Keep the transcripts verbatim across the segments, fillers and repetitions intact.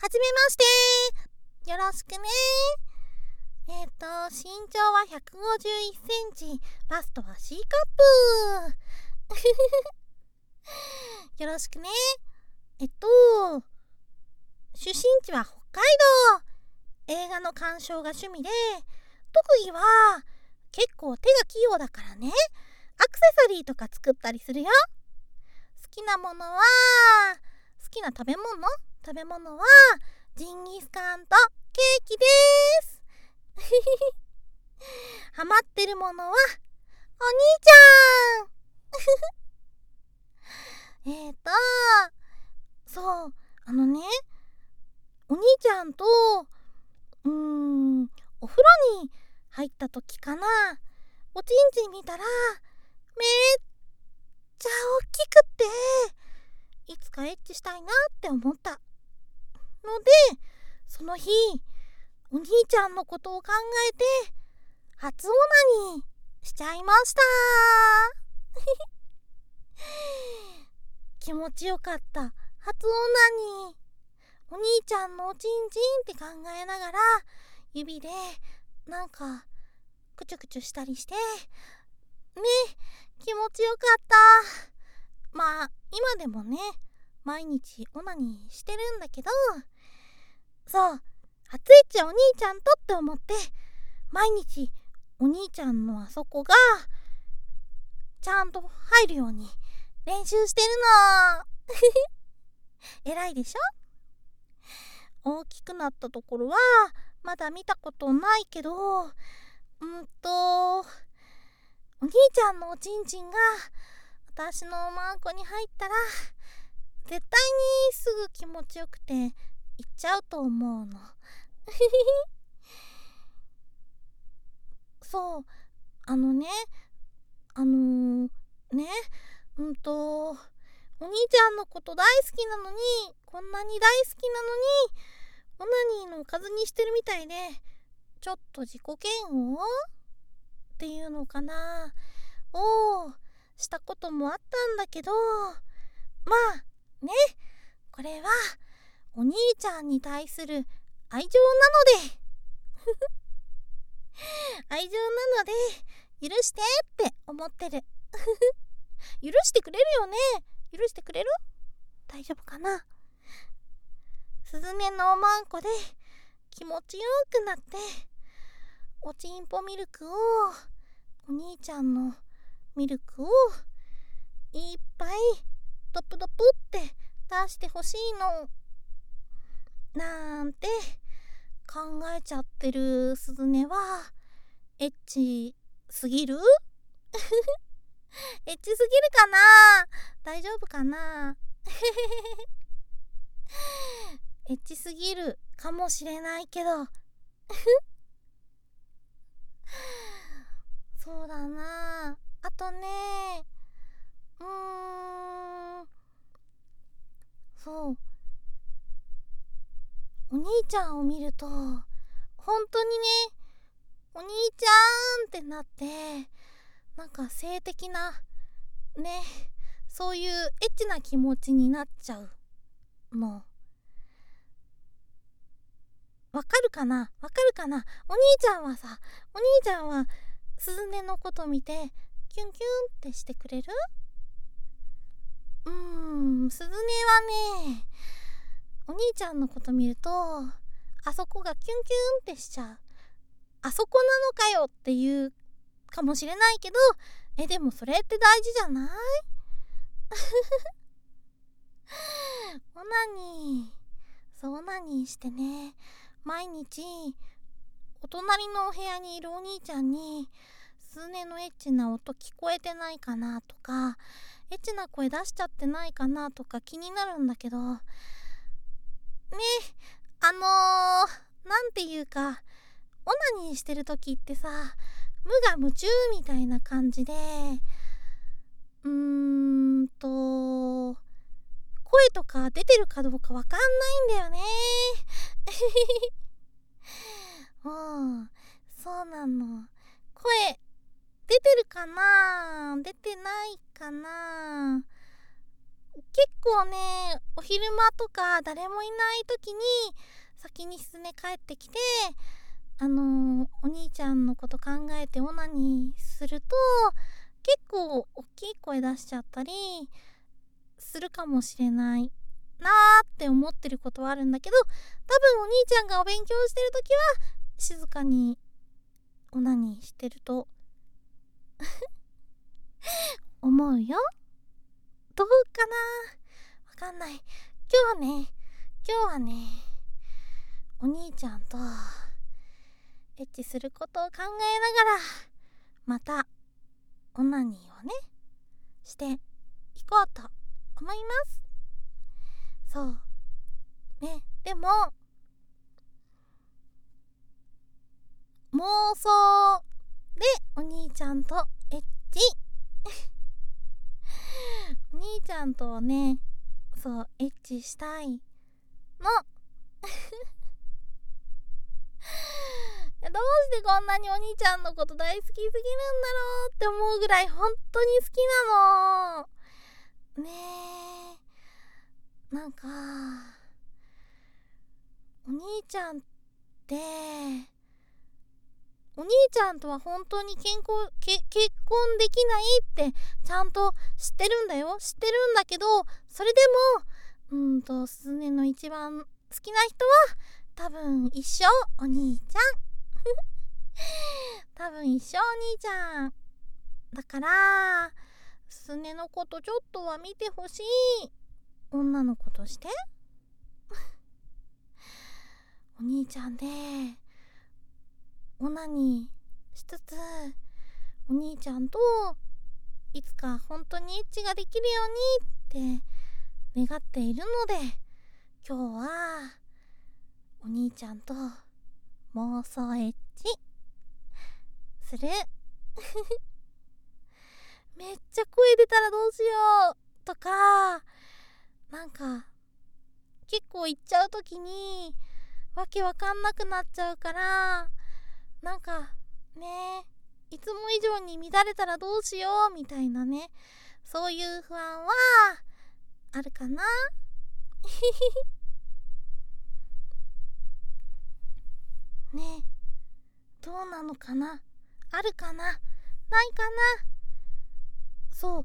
じめまして。よろしくね。えっ、ー、と身長はひゃくごじゅういっセンチ、バストは C カップ。よろしくね。えっと出身地は北海道。映画の鑑賞が趣味で、特技は結構手が器用だからね、アクセサリーとか作ったりするよ。好きなものは好きな食べ物食べ物はジンギスカンとケーキですハマってるものはお兄ちゃんえーとそうあのねお兄ちゃんとうーんお風呂に入った時かな、おちんちん見たらめっちゃ大きくっていつかエッチしたいなって思ったので、その日お兄ちゃんのことを考えて初オナニーしちゃいました気持ちよかった。初オナニー、お兄ちゃんのおちんちんって考えながら指でなんかクチュクチュしたりしてね、気持ちよかった。まあ今でもね毎日オナニーしてるんだけど、そう初エッチお兄ちゃんとって思って毎日お兄ちゃんのあそこがちゃんと入るように練習してるの偉いでしょ。大きくなったところはまだ見たことないけど、うんとお兄ちゃんのおちんちんが私のおまんこに入ったら絶対にすぐ気持ちよくて行っちゃうと思うのそうあのねあのー、ねうんとお兄ちゃんのこと大好きなのに、こんなに大好きなのにオナニーのおかずにしてるみたいで、ちょっと自己嫌悪っていうのかなをしたこともあったんだけど、まあね、これはお兄ちゃんに対する愛情なので愛情なので許してって思ってる許してくれるよね。許してくれる？大丈夫かな。スズメのおまんこで気持ちよくなっておちんぽミルクをお兄ちゃんのミルクをいっぱいドプドプって出してほしいのなんて考えちゃってるスズメはエッチすぎるエッチすぎるかな。大丈夫かなエッチすぎるかもしれないけどそうだなあとねうーんそうお兄ちゃんを見ると本当にねお兄ちゃんってなってなんか性的なねそういうエッチな気持ちになっちゃうのわかるかなわかるかな。お兄ちゃんはさお兄ちゃんはスズメのこと見てキュンキュンってしてくれる？うーんスズメはねお兄ちゃんのこと見るとあそこがキュンキュンってしちゃう。あそこなのかよっていうかもしれないけど、えでもそれって大事じゃないオナニーそうオナニーしてね毎日お隣のお部屋にいるお兄ちゃんにスズメのエッチな音聞こえてないかなとかエッチな声出しちゃってないかなとか気になるんだけどね、あのー、なんていうかオナニーしてる時ってさ無我夢中みたいな感じでうーんと声とか出てるかどうかわかんないんだよねうんそうなの。声出てるかな出てないかな結構ね、お昼間とか誰もいない時に先にすずね帰ってきて、あのー、お兄ちゃんのこと考えてオナニーすると結構大きい声出しちゃったりするかもしれないなーって思ってることはあるんだけど、多分お兄ちゃんがお勉強してる時は静かにオナニーしてると思うよ。どうかな、わかんない。今日はね今日はねお兄ちゃんとエッチすることを考えながらまたオナニーをねしていこうと思います。そうね、でも妄想でお兄ちゃんとエッチお兄ちゃんとね、そうエッチしたいのどうしてこんなにお兄ちゃんのこと大好きすぎるんだろうって思うぐらい本当に好きなのね。えなんかお兄ちゃんってお兄ちゃんとは本当に健康け結婚できないってちゃんと知ってるんだよ知ってるんだけど、それでもうんとすずねの一番好きな人は多分一生お兄ちゃん多分一生お兄ちゃんだから、すずねのことちょっとは見てほしい女の子としてお兄ちゃんでオナニーしつつお兄ちゃんといつか本当にエッチができるようにって願っているので、今日はお兄ちゃんと妄想エッチするめっちゃ声出たらどうしようとか、なんか結構言っちゃうときにわけわかんなくなっちゃうから、なんかねいつも以上に乱れたらどうしようみたいなね、そういう不安はあるかなね、どうなのかな、あるかな、ないかな。そう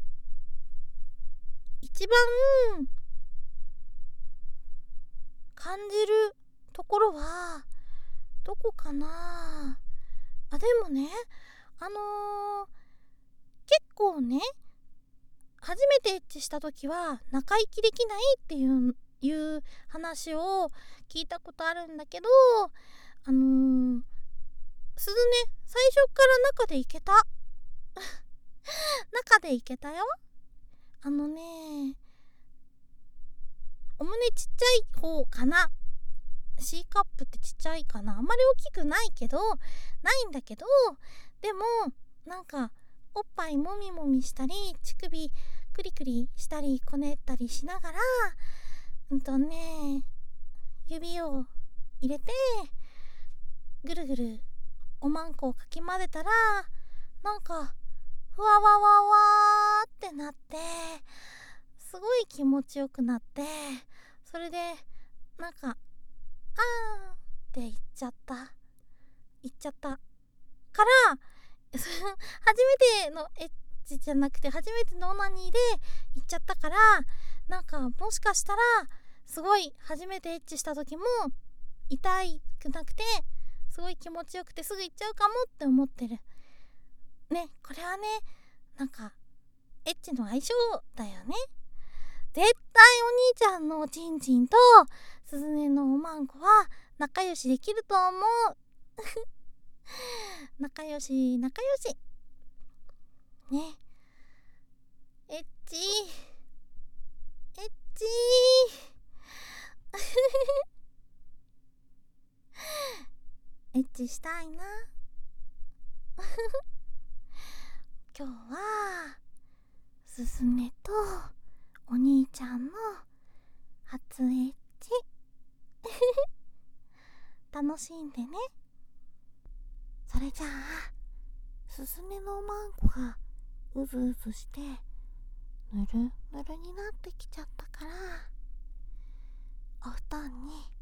一番感じるところはどこかなあ。でもね、あのー、結構ね初めてエッチした時は中息できないっていういう話を聞いたことあるんだけど、あのー、すずね最初から中でいけた中でいけたよ。あのねお胸ちっちゃい方かな、 C カップってちっちゃいかな、あんまり大きくないけどないんだけど、でもなんかおっぱいもみもみしたり乳首クリクリしたりこねったりしながらうんとね指を入れてぐるぐるおまんこをかき混ぜたら、なんかふわわわわーってなってすごい気持ちよくなって、それでなんかあーって言っちゃった言っちゃったから初めてのエッチじゃなくて初めてのオナニーで言っちゃったから、なんかもしかしたらすごい初めてエッチした時も痛くなくてすごい気持ちよくてすぐ行っちゃうかもって思ってるね。これはねなんかエッチの相性だよね。絶対お兄ちゃんのおちんちんとすずねのおまんこは仲良しできると思う仲良し仲良しね。エッチエッチエッチしたいな今日はすずねとお兄ちゃんの初エッチ楽しんでね。それじゃあすずねのおまんこがうずうずしてぬるぬるになってきちゃったから、お布団に